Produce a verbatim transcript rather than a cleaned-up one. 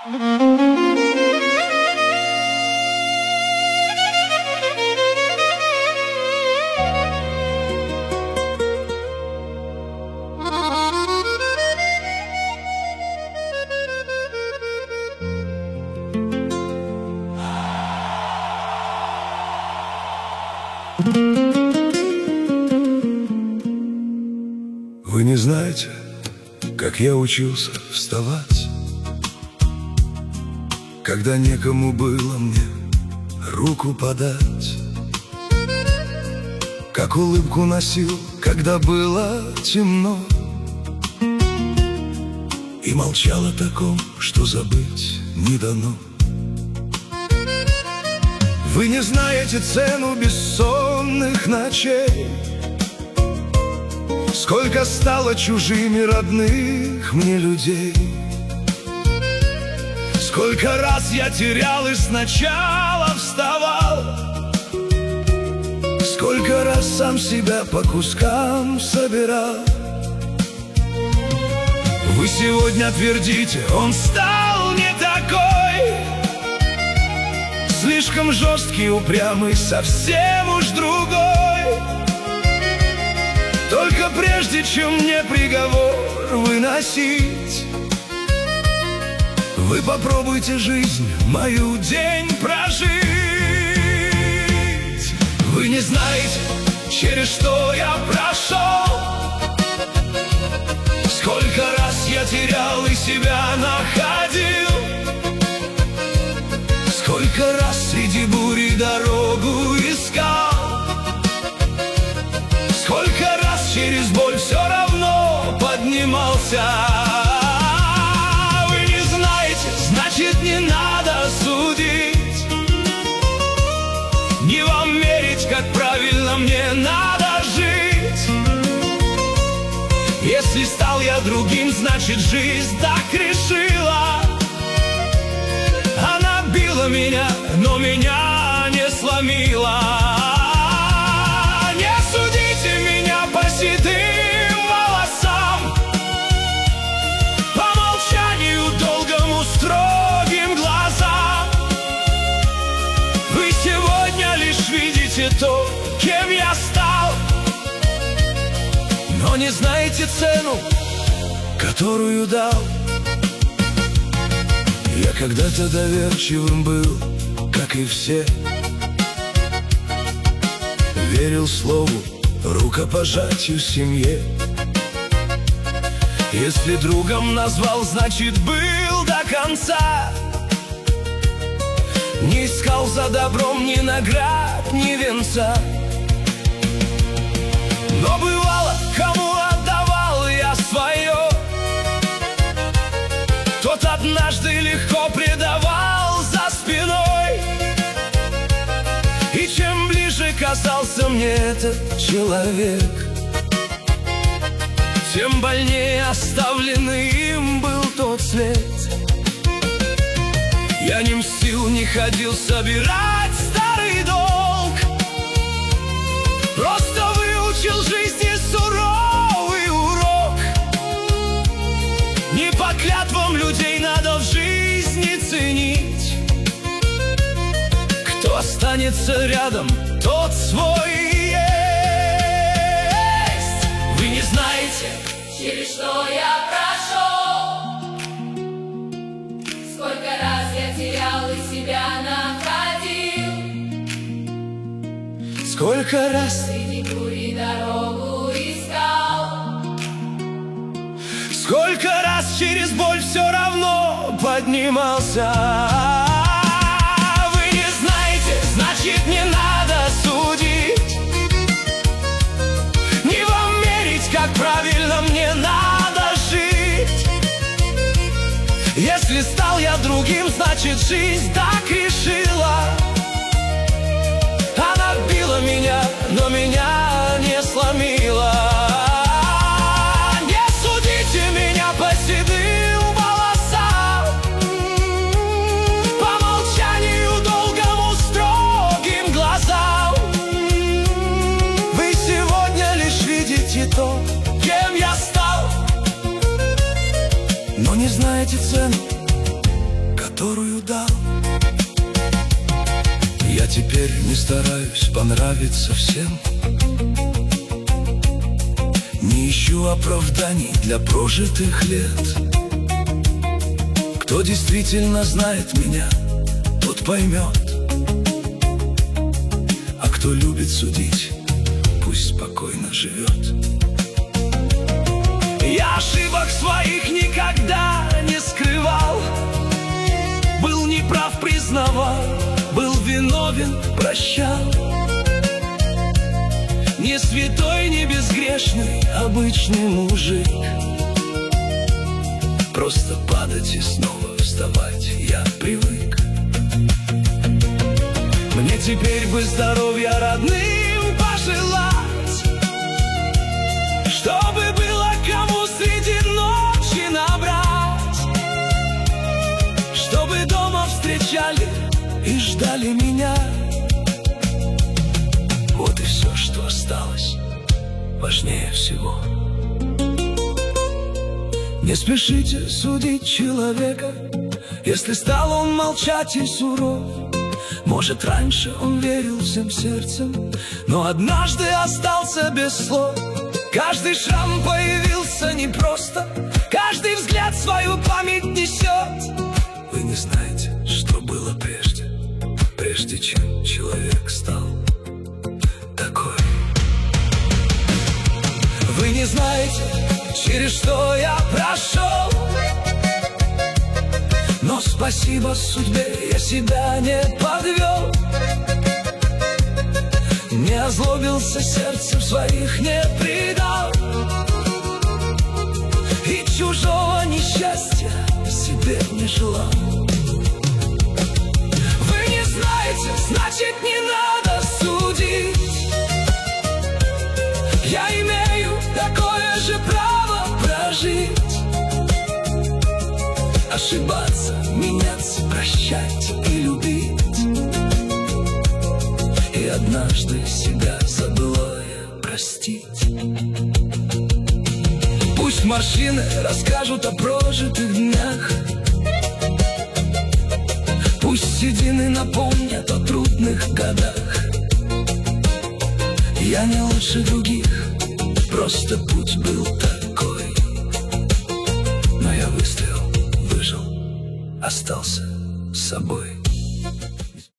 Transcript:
Вы не знаете, как я учился вставать, когда некому было мне руку подать, как улыбку носил, когда было темно, и молчал о таком, что забыть не дано. Вы не знаете цену бессонных ночей, сколько стало чужими родных мне людей. Сколько раз я терял и сначала вставал, сколько раз сам себя по кускам собирал. Вы сегодня твердите, он стал не такой, слишком жесткий, упрямый, совсем уж другой. Только прежде, чем мне приговор выносить, вы попробуйте жизнь мою день прожить. Вы не знаете, через что я прошел, сколько раз я терял и себя находил, сколько раз среди бури дорогу искал, сколько раз через боль все равно поднимался. Вы не знаете, значит не надо судить, не вам мерить, как правильно мне надо жить. Если стал я другим, значит жизнь так решила. Она била меня, но меня не сломила. Не судите меня по седым волосам, по молчанию долгому, строгим глазам. Вы сегодня лишь видите то, кем я стал, но не знаете цену, которую дал. Я когда-то доверчивым был, как и все, верил слову, рукопожатию семье. Если другом назвал, значит был до конца. Не искал за добром ни наград, ни венца. Но бывало, кому отдавал я свое, тот однажды легко предавал за спиной. И чем ближе казался мне этот человек, тем больнее оставленный им был тот свет. Я не мстил, не ходил собирать старый долг, просто выучил жизни суровый урок. Не по клятвам людей надо в жизни ценить. Кто останется рядом, тот свой есть. Вы не знаете, через что я прошел, сколько раз я терял и себя находил, сколько раз среди бури дорогу искал, сколько раз через боль все равно поднимался. Вы не знаете, значит не надо судить, не вам мерить, как правильно мне надо жить. Если стал я другим, значит жизнь так решила. Она била меня, но меня не сломила. Не судите меня по седым волосам, по молчанию долгому, строгим глазам. Вы сегодня лишь видите то, кем я стал, но не знаете цену, которую дал. Я теперь не стараюсь понравиться всем, не ищу оправданий для прожитых лет. Кто действительно знает меня, тот поймет, а кто любит судить, пусть спокойно живет. Я ошибок своих никогда не скрывал, был неправ, признавал, был виновен, прощал. Не святой, не безгрешный, обычный мужик. Просто падать и снова вставать я привык. Мне теперь бы здоровья родным пожелать, чтобы было кому среди ночи набрать, чтобы дома встречали и ждали меня. Вот и все, что осталось, важнее всего. Не спешите судить человека, если стал он молчать и суров. Может, раньше он верил всем сердцем, но однажды остался без слов. Каждый шрам появился непросто, каждый взгляд свою память несет. Вы не знаете, что было прежде, прежде чем человек стал такой. Вы не знаете, через что я прошел, но спасибо судьбе, я себя не подвел. Не озлобился, сердцем своих не предал, и чужого несчастья себе не желал. Вы не знаете, значит не надо судить. Я имею такое же право прожить, ошибаться, меняться, прощать и любить, и однажды себя за былое простить. Пусть морщины расскажут о прожитых днях, пусть седины напомнят о трудных годах. Я не лучше других, просто путь был такой. Но я выстоял, выжил, остался с собой.